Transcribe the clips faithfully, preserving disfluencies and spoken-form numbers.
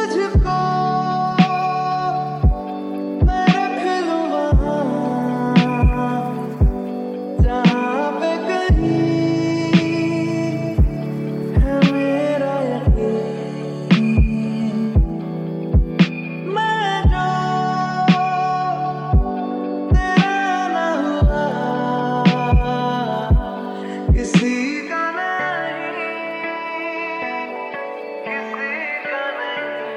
तुझको मैं रख लूं वहाँ जहाँ पे कहीं है मेरा यकीन। मैं जो तेरा ना हुआ किसी का नहीं, किसी का नहीं।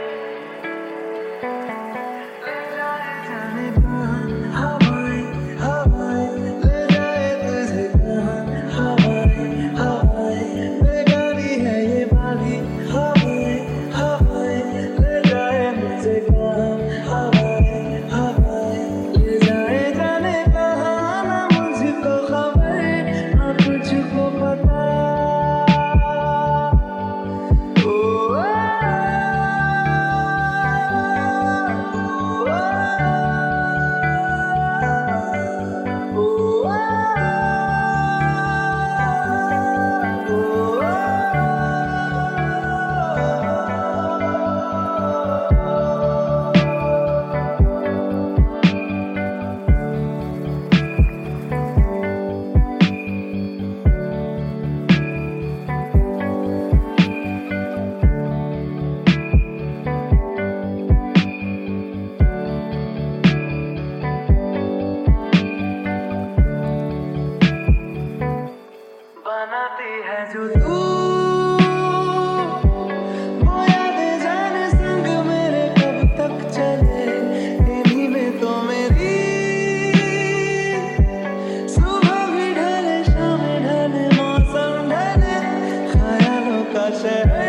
ले जाए जाने कहाँ हवाएं हवाएं, ले जाए तुझे कहाँ हवाएं हवाएं। बेगानी है ये बारी हवाएं हवाएं, ले जाए मुझे कहाँ हवाएं हवाएं। ले जाए जाने कहाँ ना मुझको खबर ना तुझको पता। ओ आ, ओ आ, ओ बनाती है जो तू वो यादें जाने संग मेरे कब तक चले। इन्हीं में तो मेरी सुबह भी ढले शाम ढले मौसम ढले ख्यालों का शहर।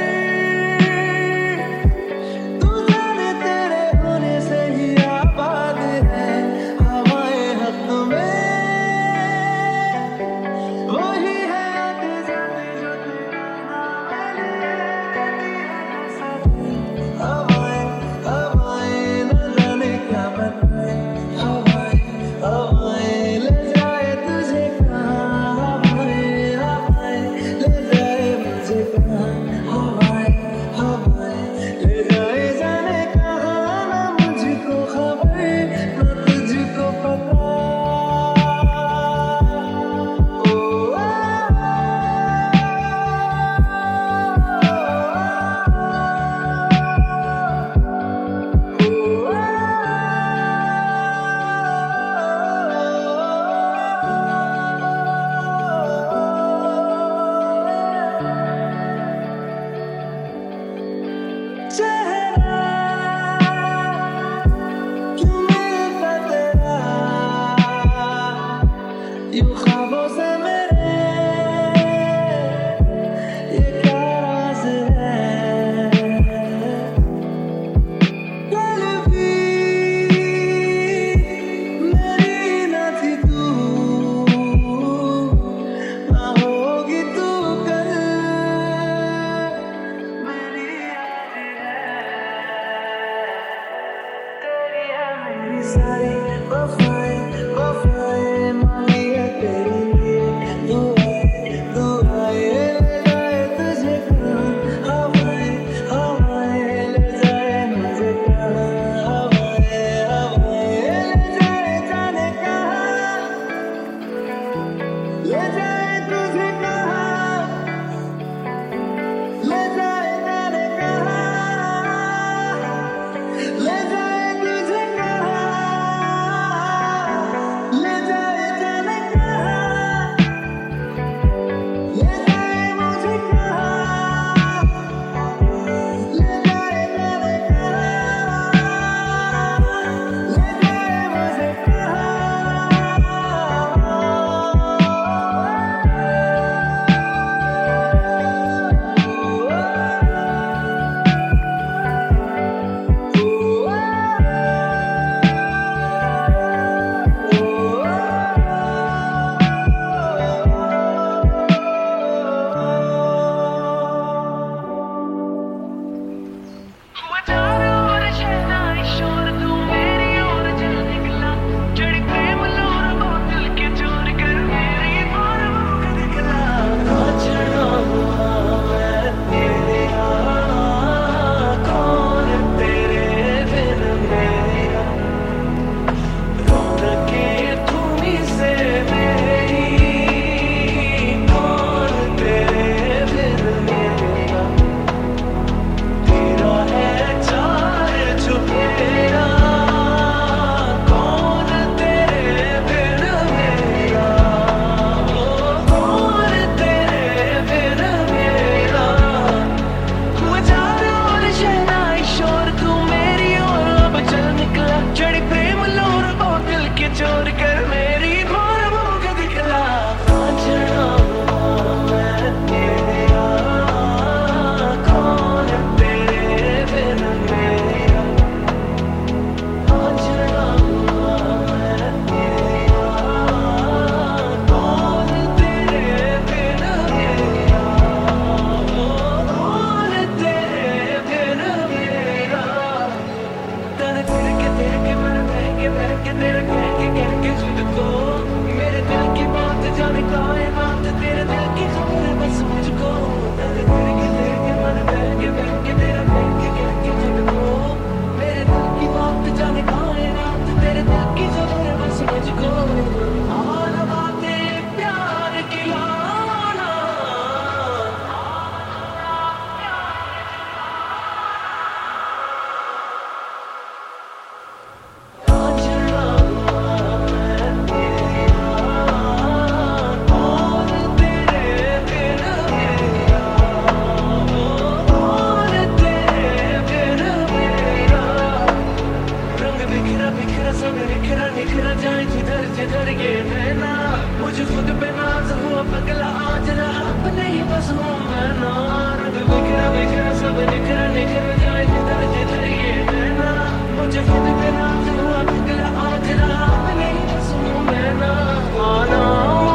तू जाने तेरे होने से ही आबाद है हमारे हक में। वही है आते जाते जो तेरा हंसूं मैं ना, रंग बिखरा बिखरा सब निखर निखर जाए जिधर जिधर ये नैना, मुझे खुद पे नाज हुआ दिल आज रात नहीं हंसूं मैं ना, आना